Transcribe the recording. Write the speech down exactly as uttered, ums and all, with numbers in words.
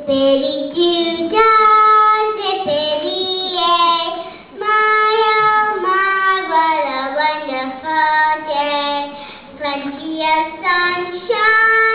Zippity doo dah, zippity yay. My oh my, what a wonderful day. Plenty of sunshine.